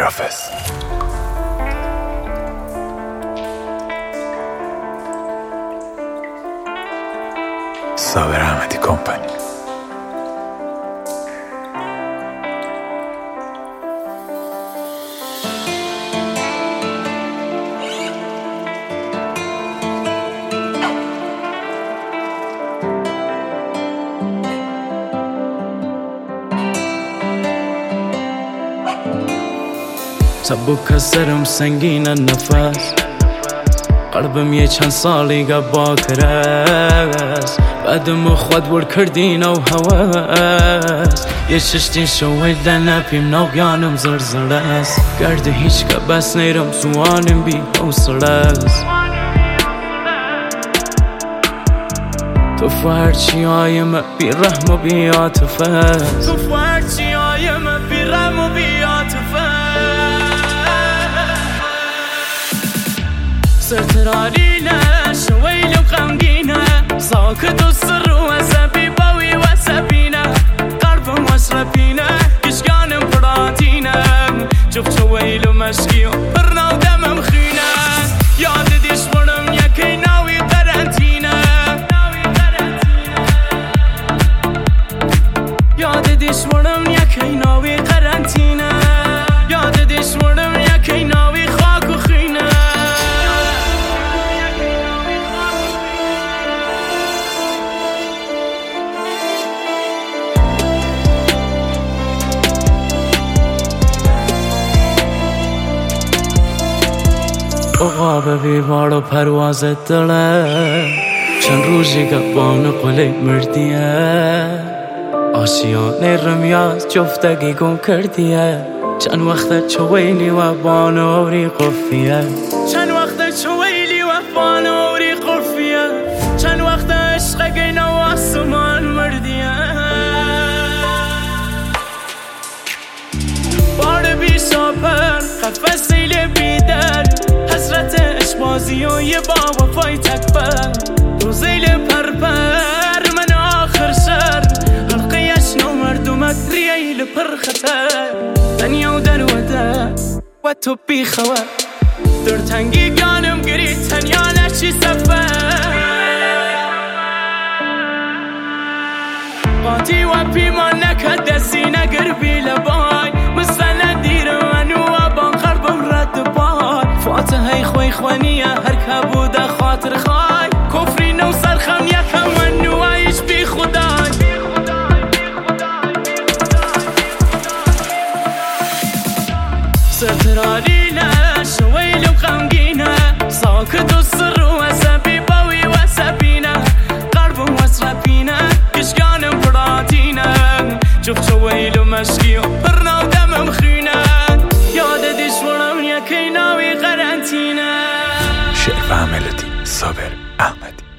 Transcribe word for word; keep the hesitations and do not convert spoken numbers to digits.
میرافز صابر احمدی کمپانی. سبک سرم سنگین نفس، قلبم یه چند سالی گبا کرس، بعدم خود بر کردین و هواس، یه چشتین شوی لنپیم نویانم زرزر است، گرد هیچ که بس نیرم سوانم بی حوصله است. تو فرچی آیم بی رحم و بی عاطفه، تو فرچی آیم بی رحم و بی عاطفه. سرترالينا شويل وغمقينا ساكت السر وسبي بوي وسبينا قرب واشربينا كشكان براتينا شوف شويل ومشكي برنا ودم مخينا ياد ديش ورم يكي ناوي قرنتينا ياد ديش ورم يكي ناوي قرنتينا ياد ديش ورم يكي ناوي خاك وخينا. عقاب بیوار و پرواز دله چند روزی گبان قلی مردیه آسیان رمیاز جفتگی گم کردیه چند وقت چویلی و بانوری قفیه چند وقت چویلی و بانوری قفیه چند وقت عشق گین و آسمان مردیه بار بی ساپر قفصیل بیدر حسرت اشبازی و یه با وفای تکبر روزیل پرپر من آخر سر حلقیش نو مردمت رییل پر خطر دنیا و در وده و تو بی خواه در تنگی گانم گری تنیا نشی سفر قاتی و پیمان نکد دستی نگر بی لبای مثل دیر منو و بان قربم رد بای فاتحه خوی خوانیه هر کبوده خاطر خای کفری نو سرخم یکم منو ایش بی خدای سرترالينا شويل وغمقينا ساكت السر وسبي بوي وسبينا قرب واسربينا كشكان براتينا شوف شويل ومشكي برنا ودم مخينا ياد ديش ورم يكي ناوي قرنتينا. شعر و ملودی صابر احمدی.